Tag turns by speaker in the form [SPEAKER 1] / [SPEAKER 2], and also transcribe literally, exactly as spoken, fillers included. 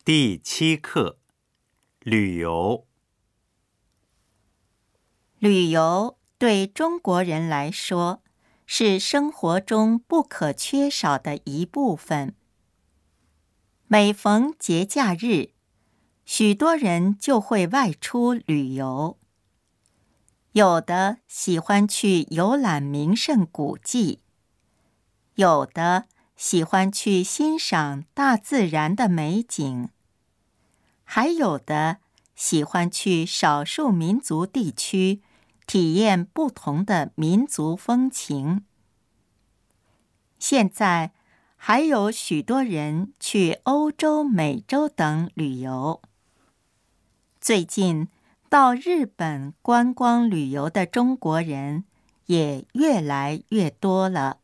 [SPEAKER 1] 第七课，旅游。
[SPEAKER 2] 旅游对中国人来说，是生活中不可缺少的一部分。每逢节假日，许多人就会外出旅游。有的喜欢去游览名胜古迹，有的喜欢去欣赏大自然的美景，还有的喜欢去少数民族地区体验不同的民族风情。现在还有许多人去欧洲、美洲等旅游。最近到日本观光旅游的中国人也越来越多了。